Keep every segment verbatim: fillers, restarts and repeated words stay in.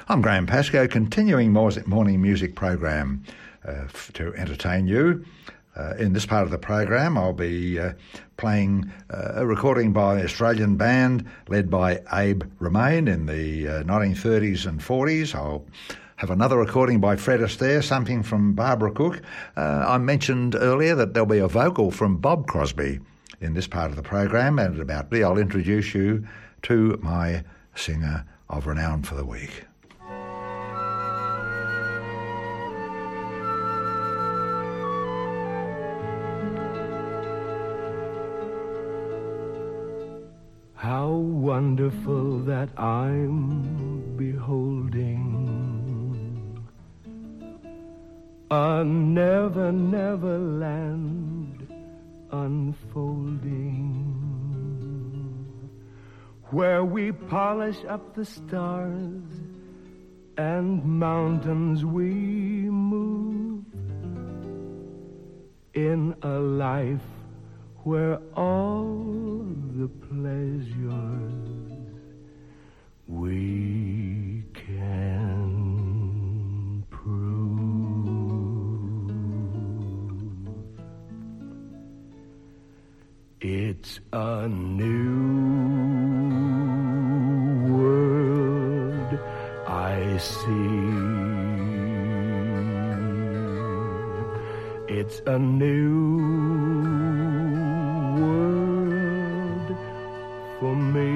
I'm Graham Pascoe, continuing morning music program uh, f- to entertain you. Uh, in this part of the program, I'll be uh, playing uh, a recording by an Australian band led by Abe Romain in the uh, nineteen thirties and forties. I'll have another recording by Fred Astaire, something from Barbara Cook. Uh, I mentioned earlier that there'll be a vocal from Bob Crosby in this part of the program, and about me, I'll introduce you to my singer of renown for the week. How wonderful that I'm beholding a never, never land unfolding, where we polish up the stars and mountains we move, in a life where all the pleasures we can prove. It's a new world I see. It's a new world for me.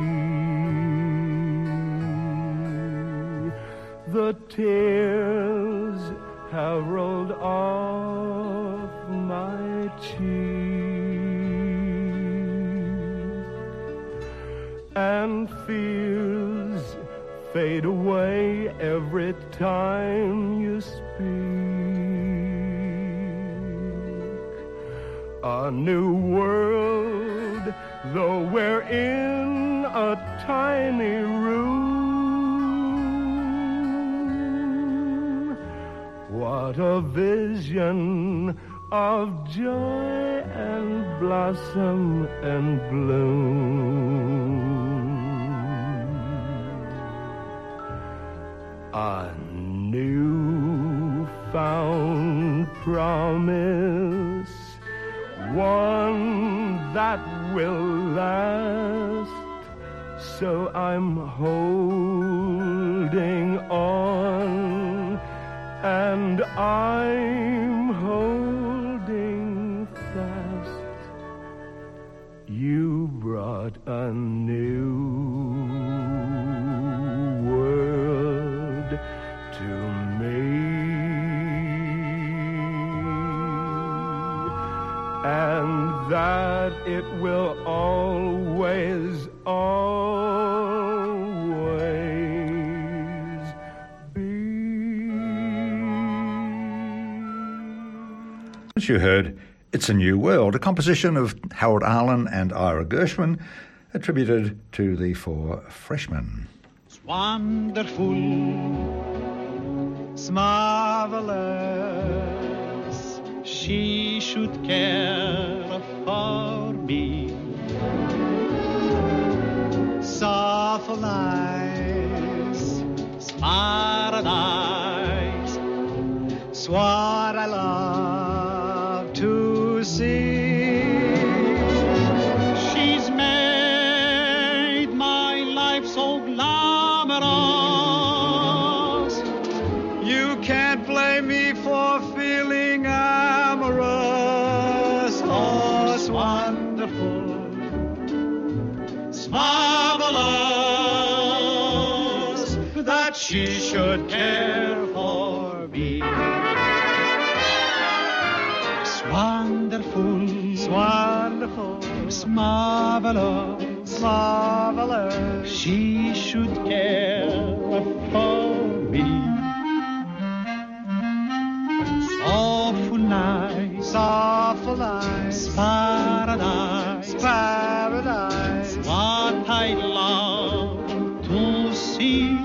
The tears have rolled off my cheek, and fears fade away every time you speak. A new world, though we're in a tiny room. What a vision of joy and blossom and bloom. A new found promise, one that will last, so I'm holding on, and I'm holding fast. You brought a new world to me, and that it will always, always be. As you heard, It's a New World, a composition of Harold Arlen and Ira Gershwin, attributed to the Four Freshmen. It's wonderful, it's marvelous, she should care for me. Soft lies, it's paradise, it's what I love to see. She's made my life so glamorous. You can't blame me for feeling amorous. Oh, it's wonderful, it's marvelous that she should care for me. It's wonderful, it's wonderful, it's marvelous, it's marvelous. She should care for me. Awful nice, awful nice, paradise, paradise. What I love to see.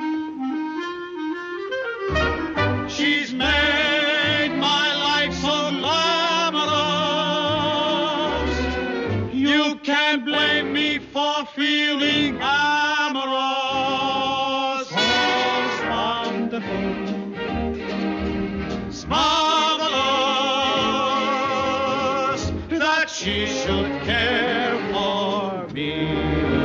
She's made my life so glamorous. You can't blame me for feeling amorous. Oh, she should care for me.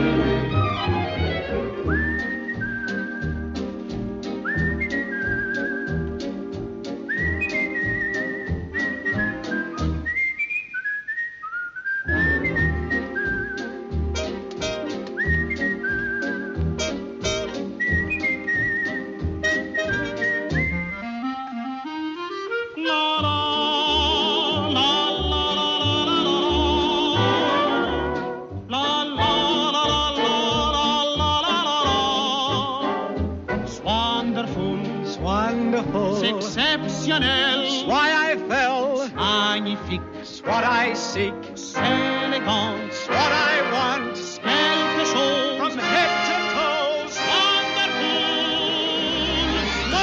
Exceptionnel, why I fell, magnifique, what I seek, élégance, what I want, quelque chose, from head to toes, wonderful,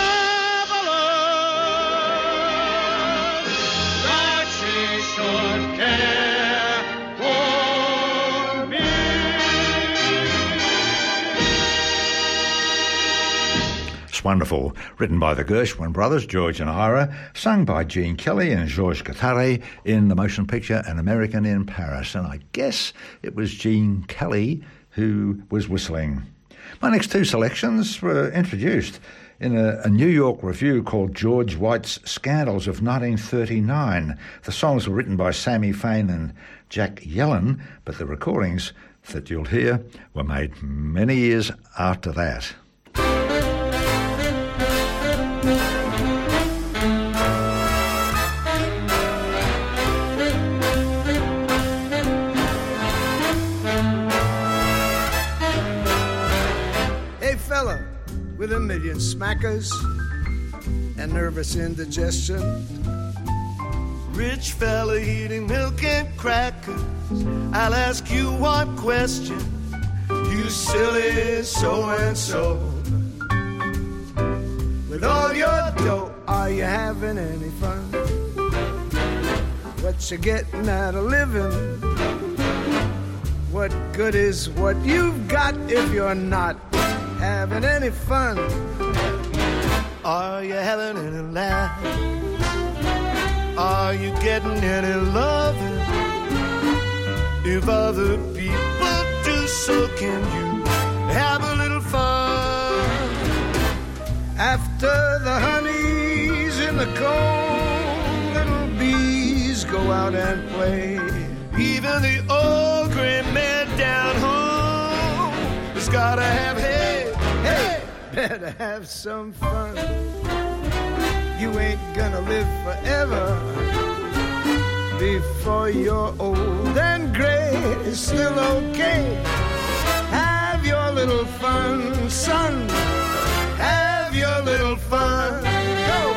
marvelous, that she should care for me. It's wonderful. Written by the Gershwin brothers, George and Ira, sung by Gene Kelly and Georges Guattari in the motion picture An American in Paris. And I guess it was Gene Kelly who was whistling. My next two selections were introduced in a, a New York review called George White's Scandals of nineteen thirty-nine. The songs were written by Sammy Fain and Jack Yellen, but the recordings that you'll hear were made many years after that. With a million smackers and nervous indigestion, rich fella eating milk and crackers, I'll ask you one question, you silly so-and-so. With all your dough, are you having any fun? What you getting out of living? What good is what you've got if you're not having any fun? Are you having any laugh? Are you getting any loving? If other people do, so can you have a little fun. After the honey's in the comb, little bees go out and play. Even the old gray man down home has gotta have hay. Hey, better have some fun. You ain't gonna live forever. Before you're old and gray, it's still okay. Have your little fun, son. Have your little fun. Go!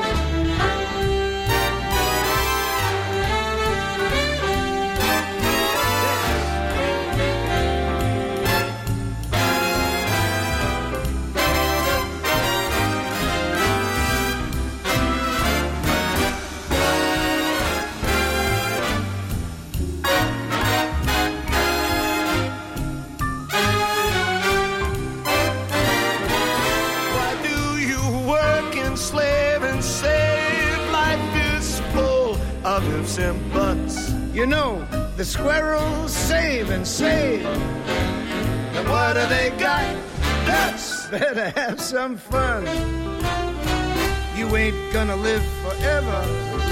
Ifs and buts. You know, the squirrels save and save. And what do they got? Nuts! Better have some fun. You ain't gonna live forever.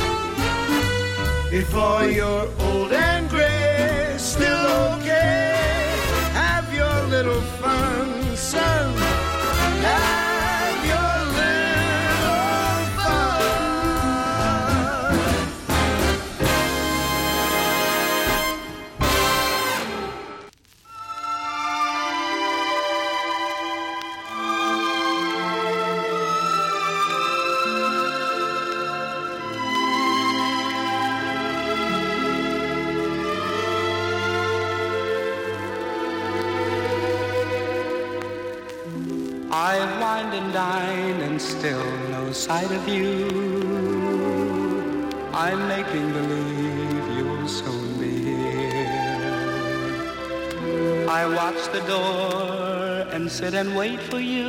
Before you're old and gray, still okay. Have your little fun, son. Have your little fun. I've wined and dined and still no sight of you. I'm making believe you'll soon be here. I watch the door and sit and wait for you.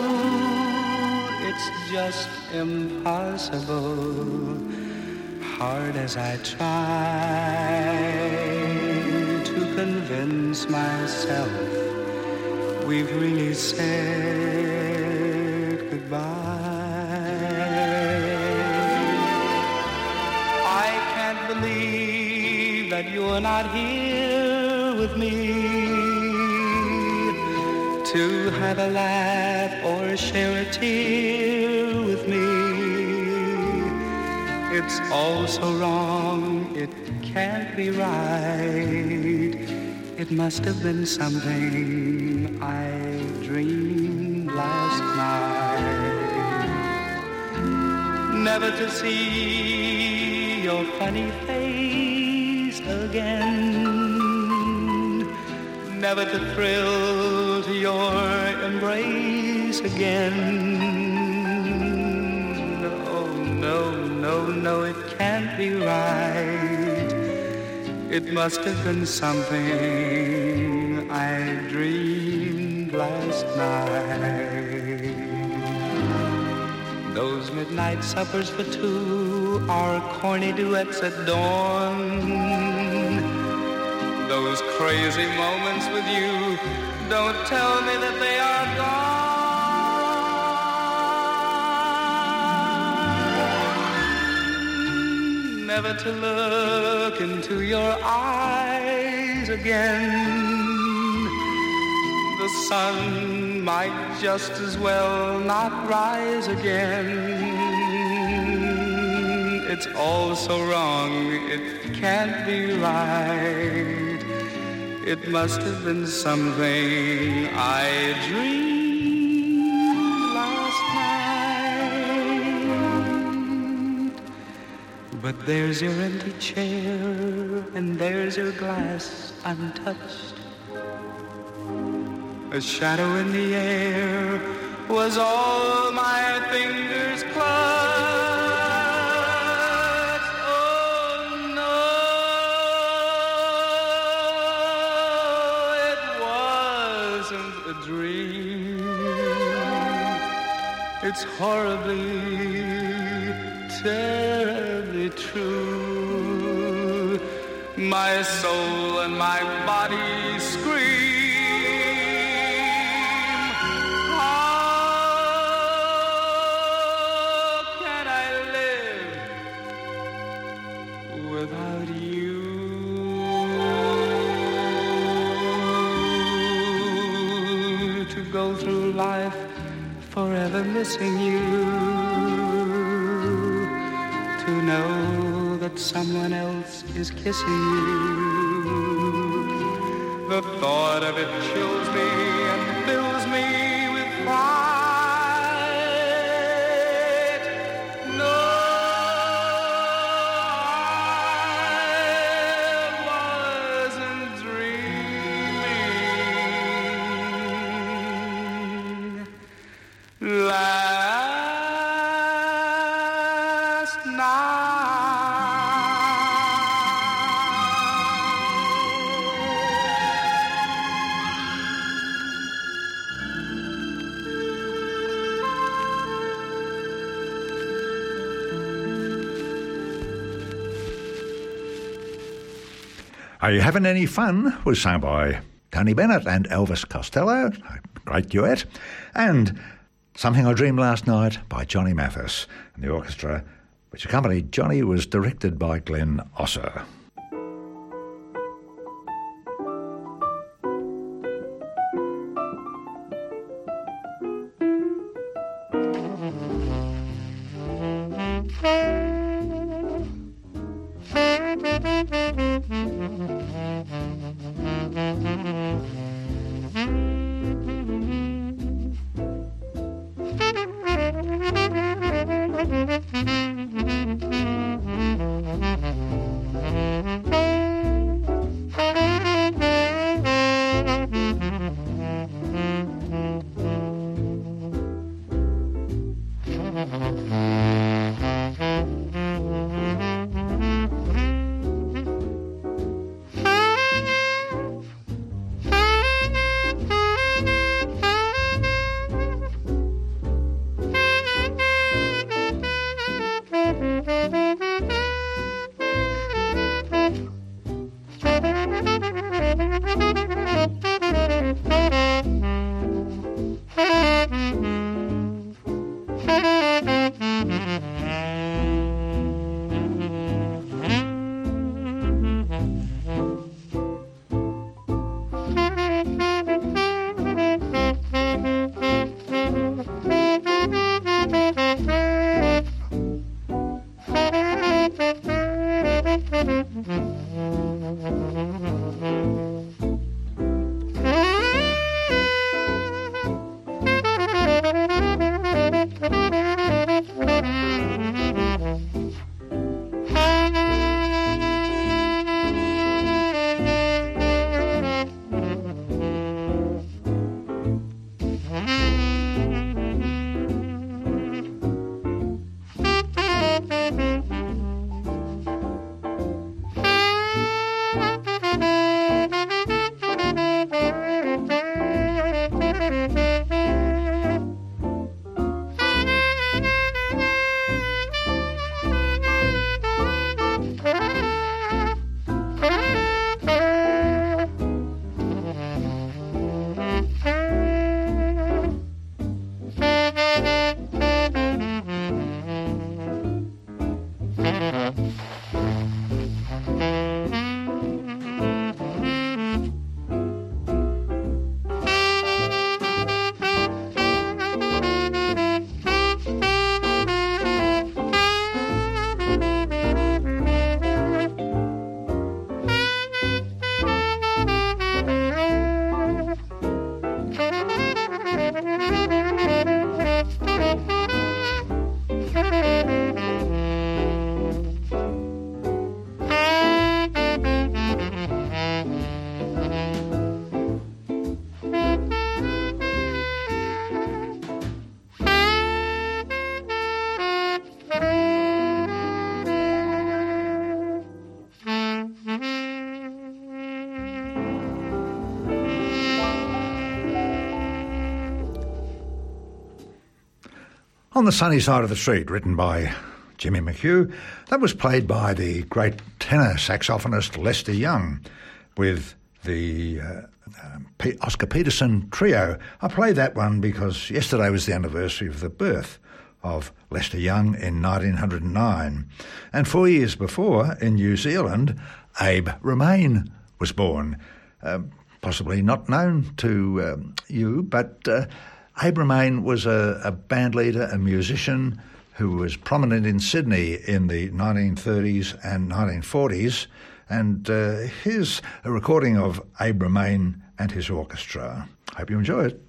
It's just impossible, hard as I try. convince myself we've really said goodbye. I can't believe that you're not here with me to have a laugh or share a tear with me. It's all so wrong, it can't be right. It must have been something I dreamed last night. Never to see your funny face again, never to thrill to your embrace again. No, no, no, no, it can't be right. It must have been something I dreamed last night. Those midnight suppers for two, our corny duets at dawn, those crazy moments with you, don't tell me that they are gone. Never to look into your eyes again. The sun might just as well not rise again. It's all so wrong, it can't be right. It must have been something I dreamed last night. But there's your empty chair, and there's your glass untouched. A shadow in the air was all my fingers clutched. Oh no, it wasn't a dream. It's horribly, terribly true. My soul and my body scream. Without you, to go through life forever missing you, to know that someone else is kissing you, the thought of it chills me and fills me with pride. No, last Are You Having Any Fun was sung by Tony Bennett and Elvis Costello, a great duet, and Something I Dreamed Last Night by Johnny Mathis. And the orchestra which accompanied Johnny was directed by Glenn Osser. Thank you. On the Sunny Side of the Street, written by Jimmy McHugh, that was played by the great tenor saxophonist Lester Young with the uh, um, P- Oscar Peterson Trio. I played that one because yesterday was the anniversary of the birth of Lester Young in nineteen oh nine. And four years before, in New Zealand, Abe Romaine was born. Uh, possibly not known to um, you, but uh, Abe Romaine was a, a band leader, a musician who was prominent in Sydney in the nineteen thirties and nineteen forties, and uh, here's a recording of Abe Romaine and his orchestra. Hope you enjoy it.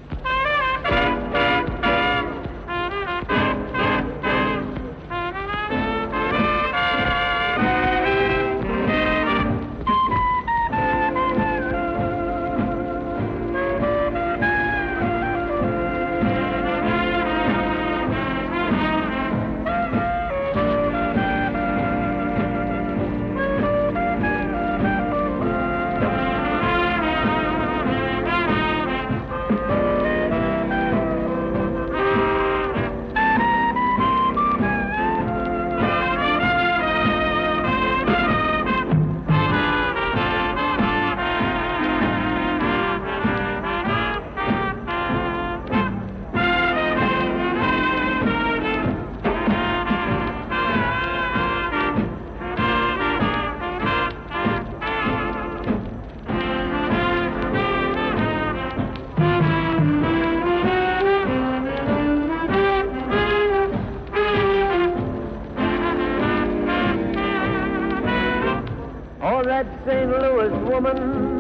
Saint Louis woman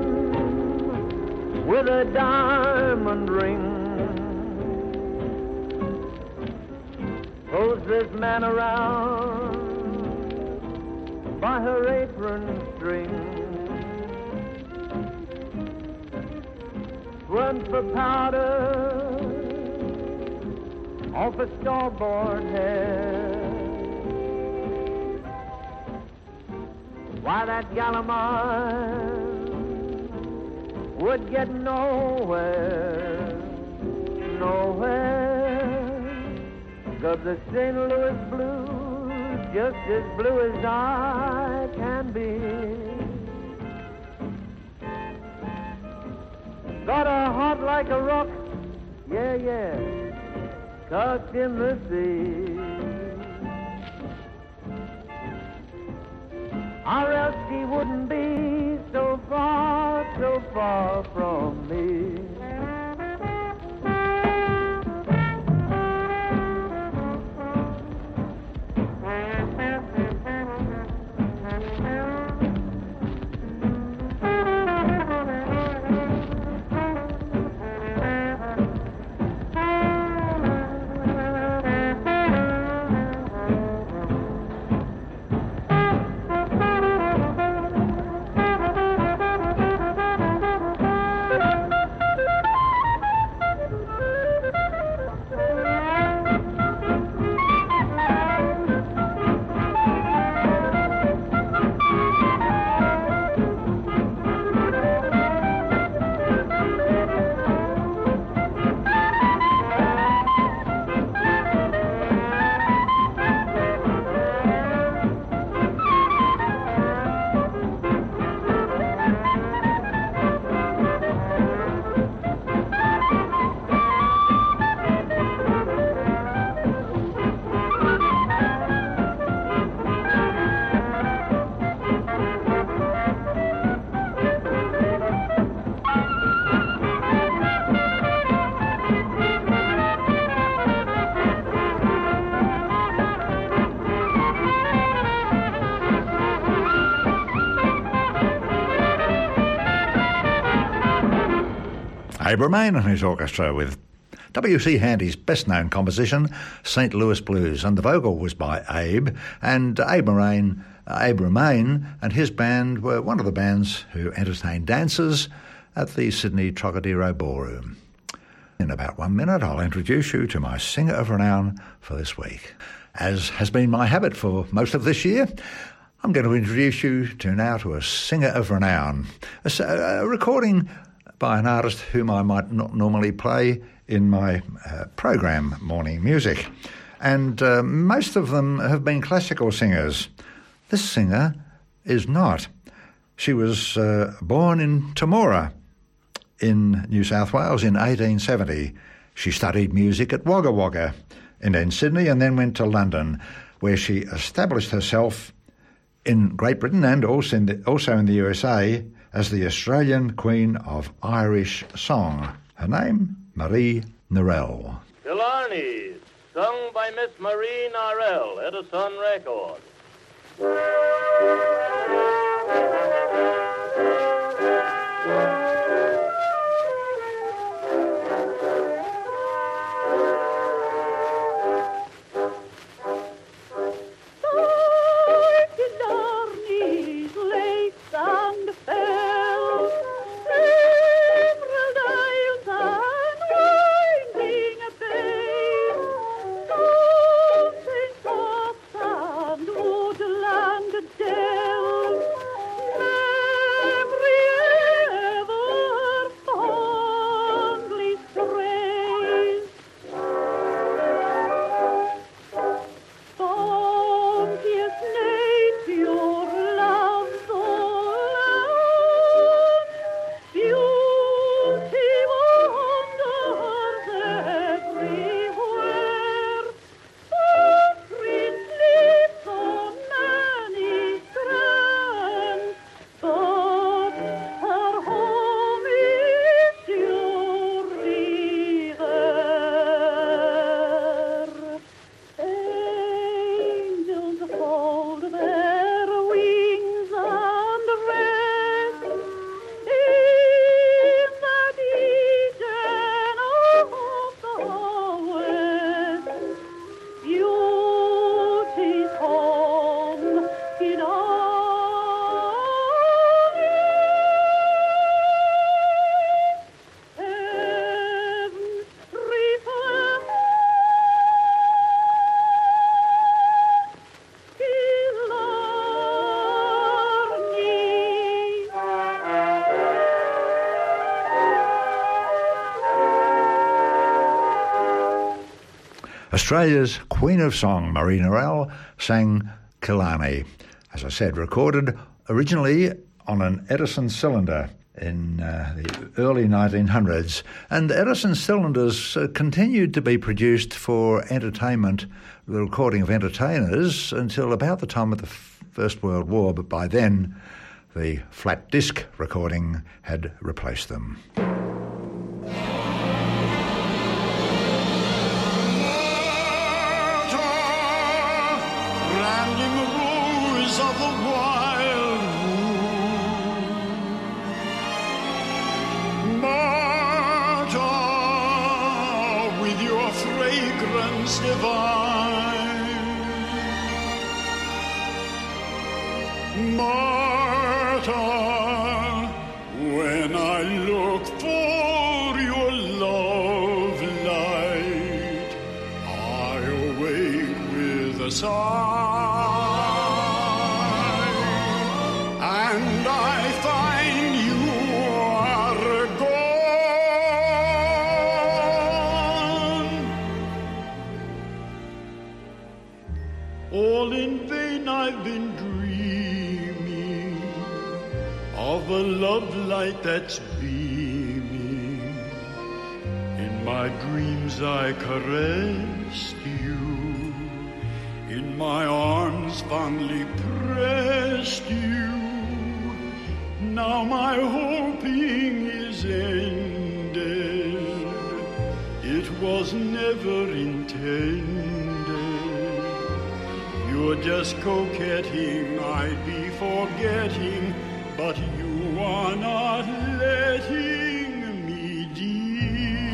with a diamond ring pulls this man around by her apron string, runs for powder off a starboard head. Why, that gal of mine would get nowhere, nowhere. 'Cause the Saint Louis blues, just as blue as I can be, got a heart like a rock, yeah, yeah, tucked in the sea. Or else she wouldn't be so far, so far from me. Abe Romaine and his orchestra with W C Handy's best-known composition, Saint Louis Blues, and the vocal was by Abe, and Abe Romaine, Abe Romaine and his band were one of the bands who entertained dancers at the Sydney Trocadero Ballroom. In about one minute, I'll introduce you to my singer of renown for this week. As has been my habit for most of this year, I'm going to introduce you to now to a singer of renown, a, a recording by an artist whom I might not normally play in my uh, program, Morning Music. And uh, most of them have been classical singers. This singer is not. She was uh, born in Temora in New South Wales in eighteen seventy. She studied music at Wagga Wagga and in Sydney, and then went to London, where she established herself in Great Britain and also in the, also in the U S A as the Australian Queen of Irish Song. Her name, Marie Narell. Killarney, sung by Miss Marie Narell, Edison Records. Australia's Queen of Song, Marie Narell, sang Killarney. As I said, recorded originally on an Edison cylinder in uh, the early nineteen hundreds, and Edison cylinders uh, continued to be produced for entertainment, the recording of entertainers, until about the time of the First World War, but by then the flat disc recording had replaced them. Rambling the rose of the wild moon, Martha, with your fragrance divine, Martha, when I look for your love light, I awake with a sigh. And I find you are gone. All in vain I've been dreaming of a love light that's beaming. In my dreams I caressed you, in my arms fondly pressed you. Now my hoping is ended. It was never intended. You're just coquetting, I'd be forgetting, but you are not letting me dear.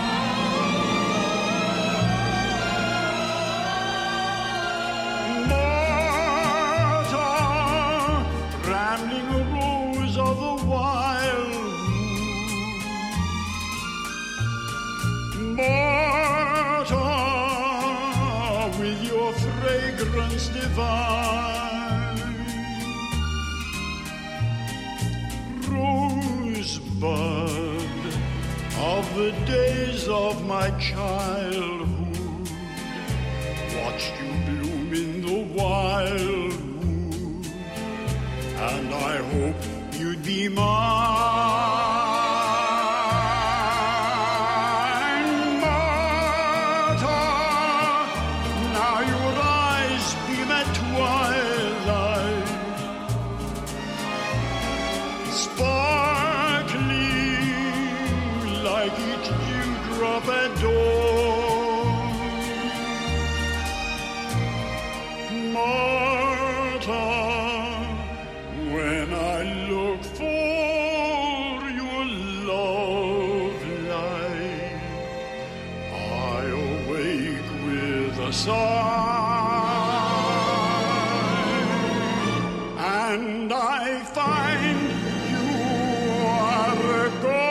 Martha, rambling a rose of the wild moon, Martha, with your fragrance divine, rosebud of the days of my childhood, watched you bloom in the wildwood, and I hope you'd be mine. Martha, now your eyes beam at twilight, sparkling like each dewdrop at dawn. Martha, when I look for your love light, I awake with a sigh, and I find you are gone.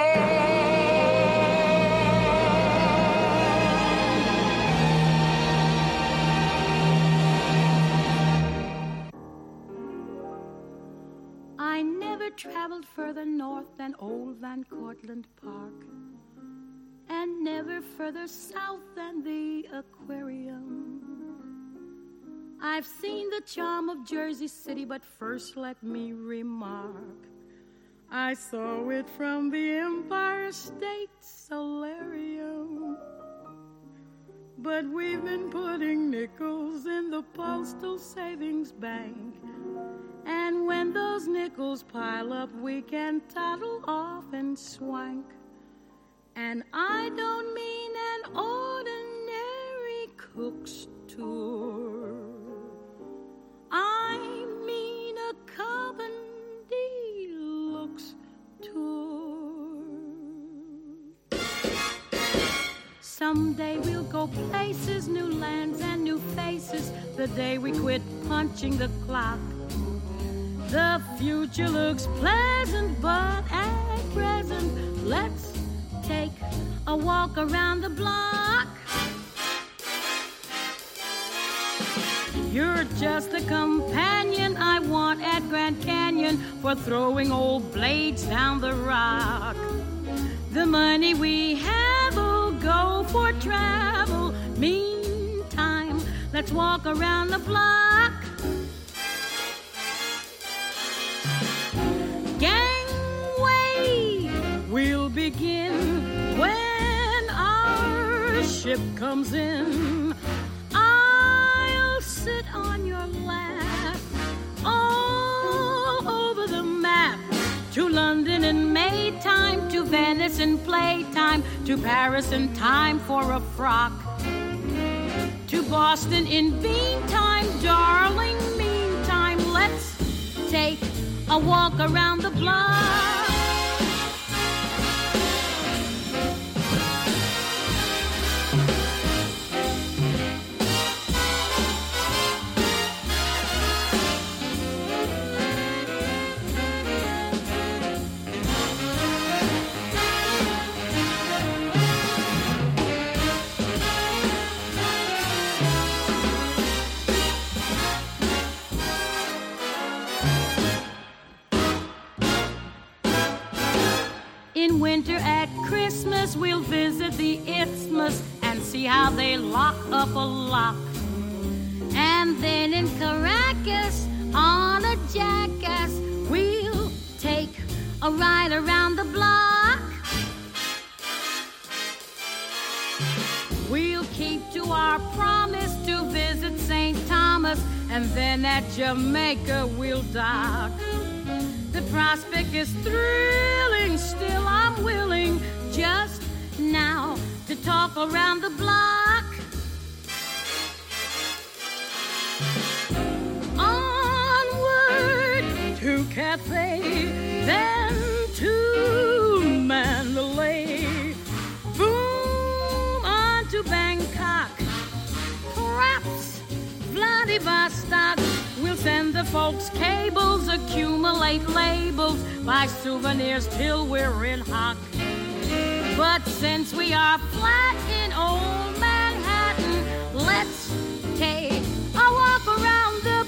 I never traveled further north than old Van Cortlandt Park, and never further south than the aquarium. I've seen the charm of Jersey City, but first let me remark, I saw it from the Empire State Solarium. But we've been putting nickels in the Postal Savings Bank, and when those nickels pile up, we can toddle off and swank. And I don't mean an ordinary cook's tour. I mean a Carbon Deluxe tour. Someday we'll go places, new lands and new faces, the day we quit punching the clock. The future looks pleasant, but at present, let's take a walk around the block. You're just the companion I want at Grand Canyon for throwing old blades down the rock. The money we have will go for travel. Meantime, let's walk around the block. Gang, ship comes in, I'll sit on your lap, all over the map. To London in Maytime, to Venice in playtime, to Paris in time for a frock, to Boston in beantime, darling, meantime, let's take a walk around the block. In winter at Christmas, we'll visit the Isthmus and see how they lock up a lock. And then in Caracas, on a jackass, we'll take a ride around the block. We'll keep to our promise to visit Saint Thomas, and then at Jamaica we'll dock. The prospect is thrilling, still I'm willing just now to talk around the block. Onward to Cathay, then to Mandalay, boom on to Bangkok, perhaps Vladivostok. We'll send the folks cables, accumulate labels, buy souvenirs till we're in hock. But since we are flat in old Manhattan, let's take a walk around the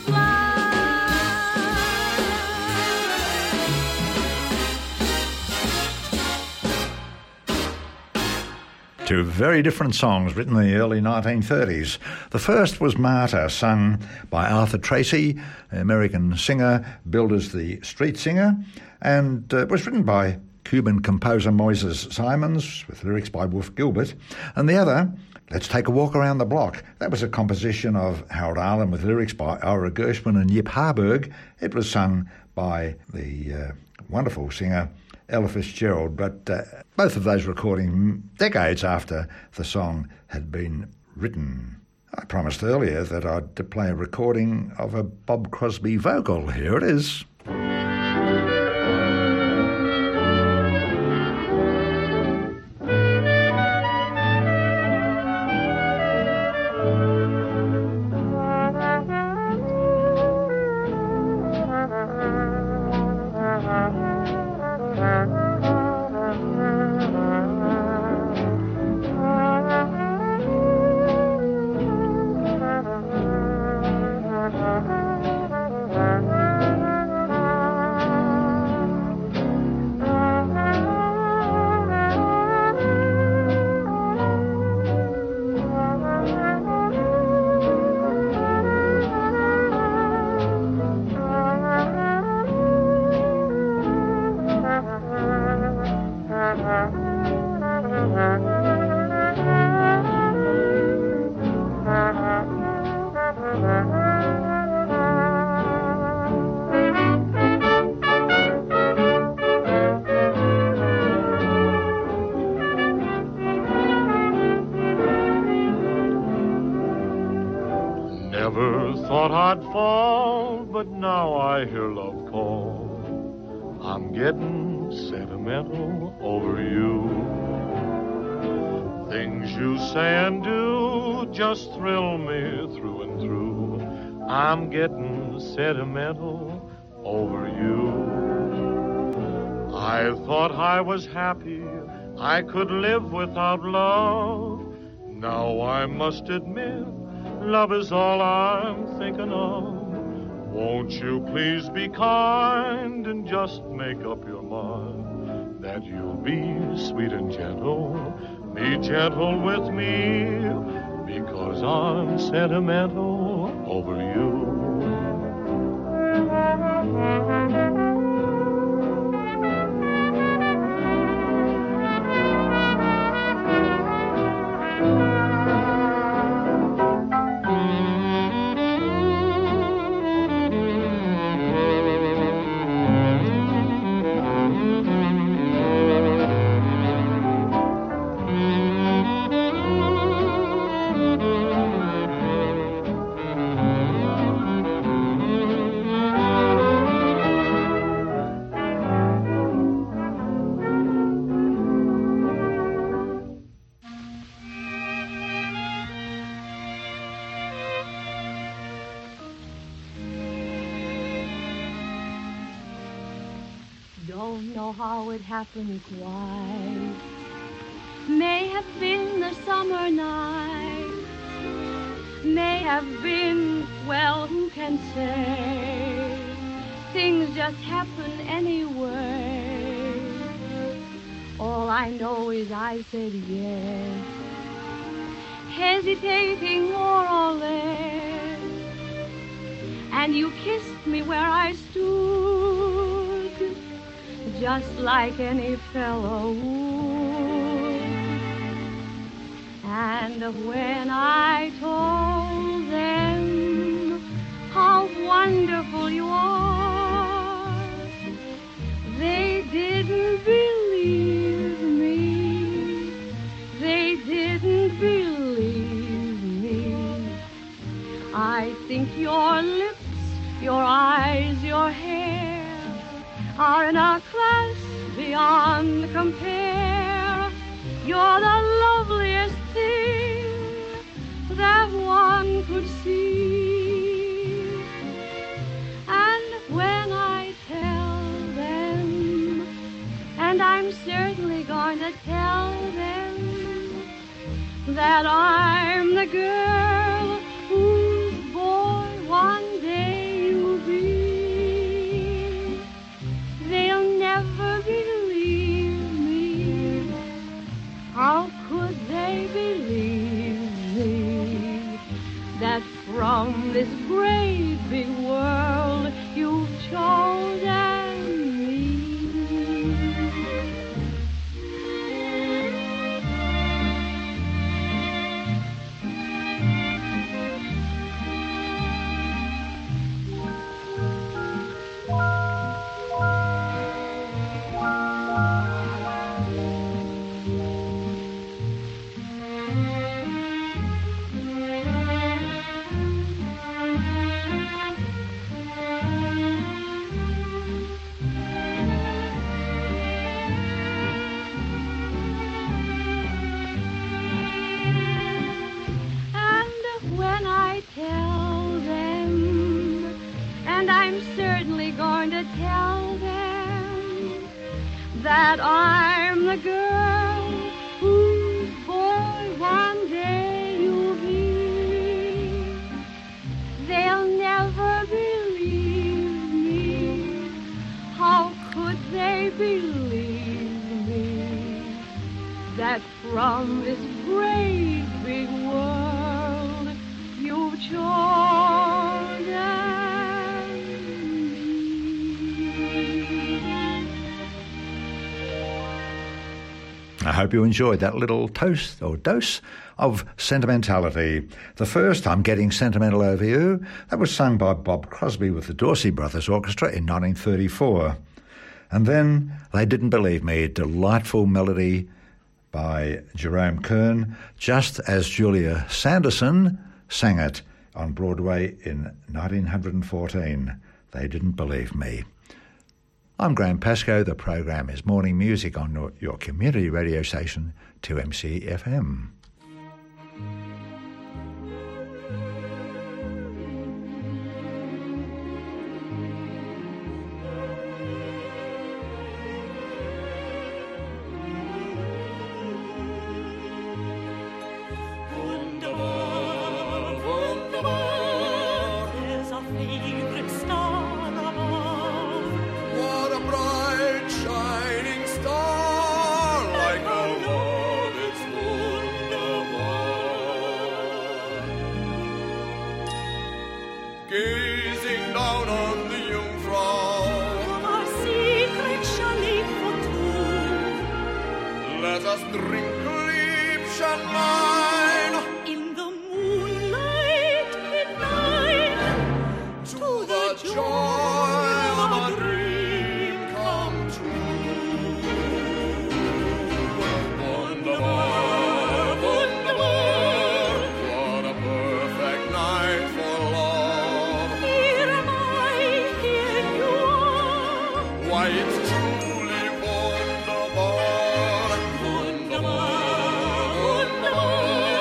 Two very different songs written in the early nineteen thirties. The first was Martyr, sung by Arthur Tracy, an American singer, billed as the street singer, and uh, was written by Cuban composer Moises Simons, with lyrics by Wolf Gilbert. And the other, Let's Take a Walk Around the Block, that was a composition of Harold Arlen with lyrics by Ira Gershwin and Yip Harburg. It was sung by the uh, wonderful singer Ella Fitzgerald, but uh, both of those recordings decades after the song had been written. I promised earlier that I'd play a recording of a Bob Crosby vocal. Here it is. Sentimental over you. Things you say and do just thrill me through and through. I'm getting sentimental over you. I thought I was happy, I could live without love. Now I must admit, love is all I'm thinking of. Won't you please be kind and just make up your mind that you'll be sweet and gentle, be gentle with me, because I'm sentimental over you. don't know how it happened quite. May have been the summer night, may have been, well, who can say? Things just happen anyway. All I know is I said yes, hesitating more or less, and you kissed me where I stood, just like any fellow would. And when I told them how wonderful you are, they didn't believe me. They didn't believe me. I think your lips, your eyes, your hair are in a class beyond compare. You're the loveliest thing that one could see. And when I tell them, and I'm certainly going to tell them, that I'm the girl whose boy one day you'll be, they'll never believe me. How could they believe me, that from this great big world you've chosen me? That I'm the girl whose boy one day you'll be, they'll never believe me. How could they believe me, that from this great big world you've chosen? I hope you enjoyed that little toast or dose of sentimentality. The first, I'm Getting Sentimental Over You, that was sung by Bob Crosby with the Dorsey Brothers Orchestra in nineteen thirty-four. And then They Didn't Believe Me, delightful melody by Jerome Kern, just as Julia Sanderson sang it on Broadway in nineteen fourteen. They Didn't Believe Me. I'm Graham Pascoe. The program is Morning Music on your community radio station, two M C F M. Wunderbar, wunderbar.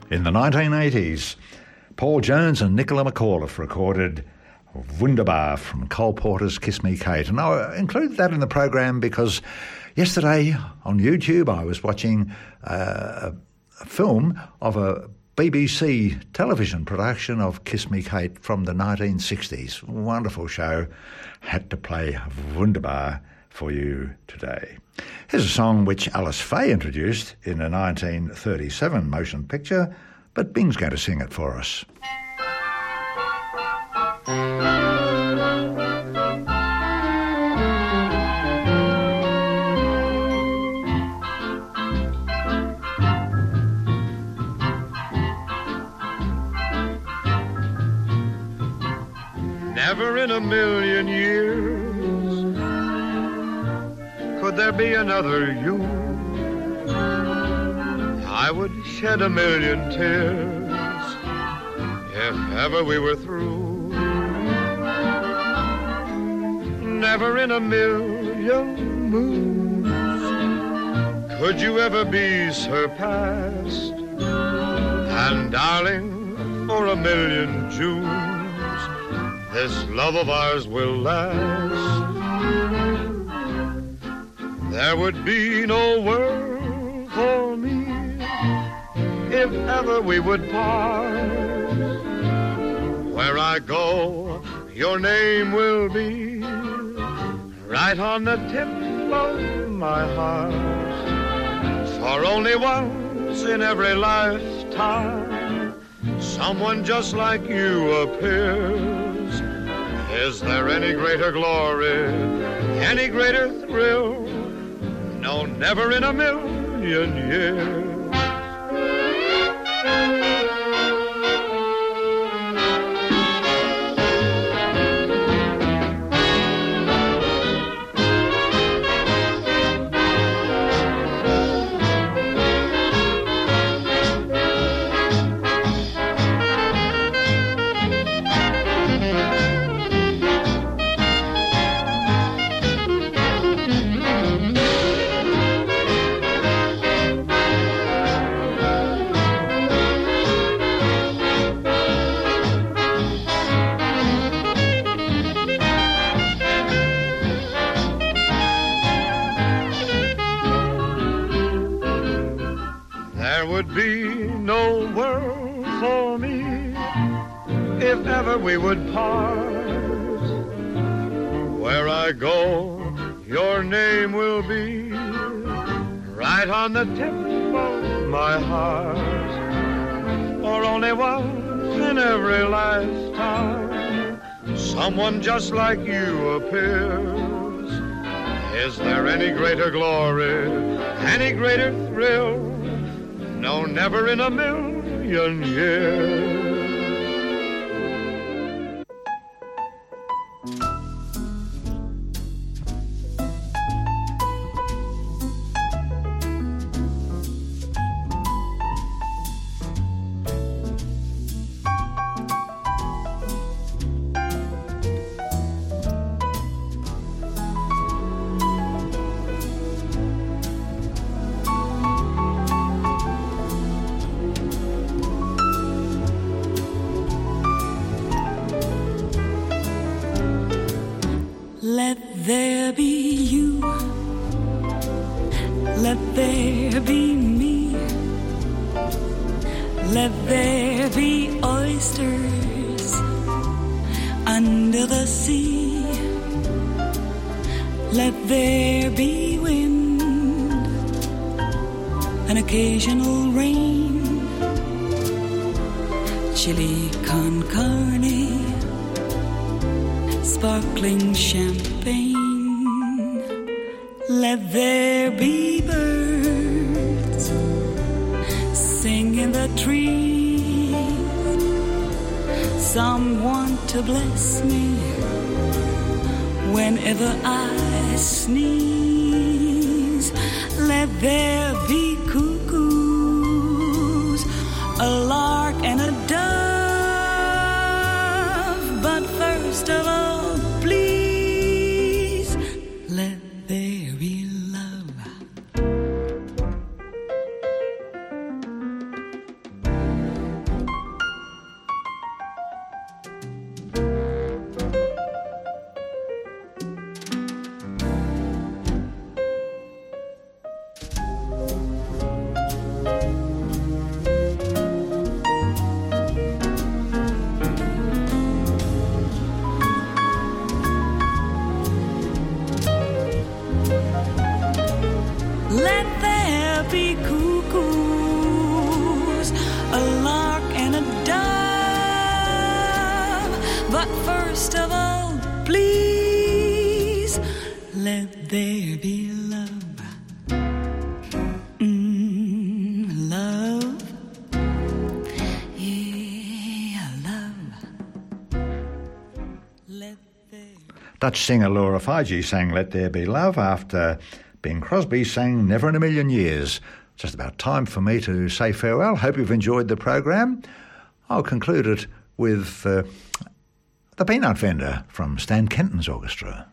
In the nineteen eighties, Paul Jones and Nicola McAuliffe recorded Wunderbar from Cole Porter's Kiss Me Kate. And I included that in the program because yesterday on YouTube I was watching uh, a film of a B B C television production of Kiss Me Kate from the nineteen sixties. Wonderful show. Had to play Wunderbar for you today. Here's a song which Alice Faye introduced in a nineteen thirty-seven motion picture, but Bing's going to sing it for us. Never in a million years could there be another you. I would shed a million tears if ever we were through. Never in a million moons could you ever be surpassed. And darling, for a million Junes this love of ours will last. There would be no world for me if ever we would part. Where I go, your name will be right on the tip of my heart. For only once in every lifetime, someone just like you appears. Is there any greater glory, any greater thrill? No, never in a million years. We would part. Where I go, your name will be right on the tip of my heart. For only once in every lifetime, someone just like you appears. Is there any greater glory, any greater thrill? No, never in a million years. Let there be you, let there be me, let there be oysters under the sea, let there be wind, an occasional rain, chili con carne, sparkling champagne. Let there be birds sing in the trees, someone to bless me whenever I sneeze. Let there be cuckoos, a lark and a dove, but first of all, please, let there be love. there be love. Mm, love. Yeah, love. Let there. Dutch singer Laura Fiji sang Let There Be Love after Bing Crosby sang Never in a Million Years. Just about time for me to say farewell. Hope you've enjoyed the program. I'll conclude it with uh, The Peanut Vendor from Stan Kenton's orchestra.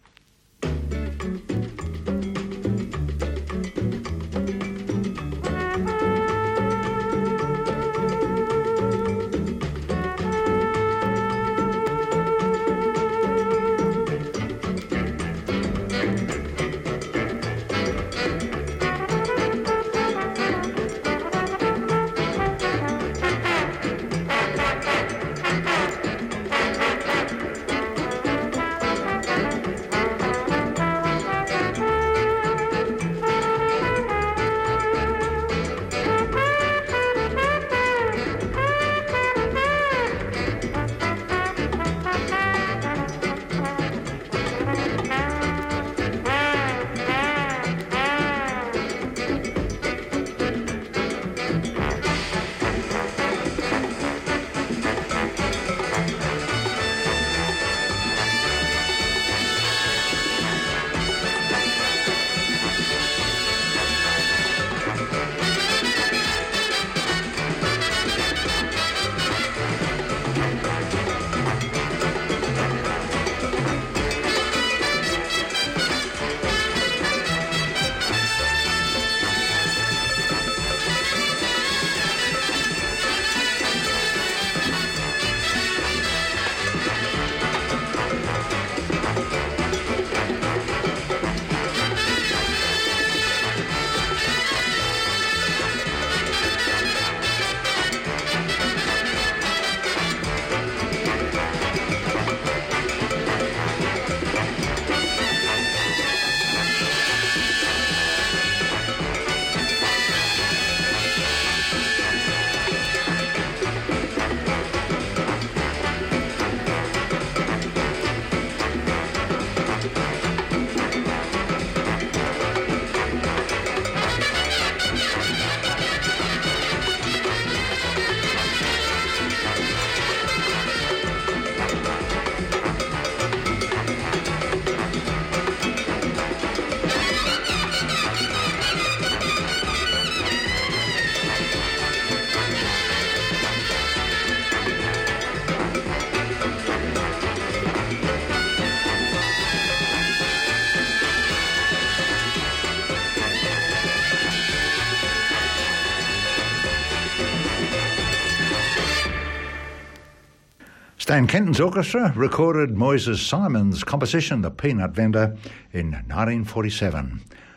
Stan Kenton's orchestra recorded Moises Simon's composition, The Peanut Vendor, in nineteen forty-seven.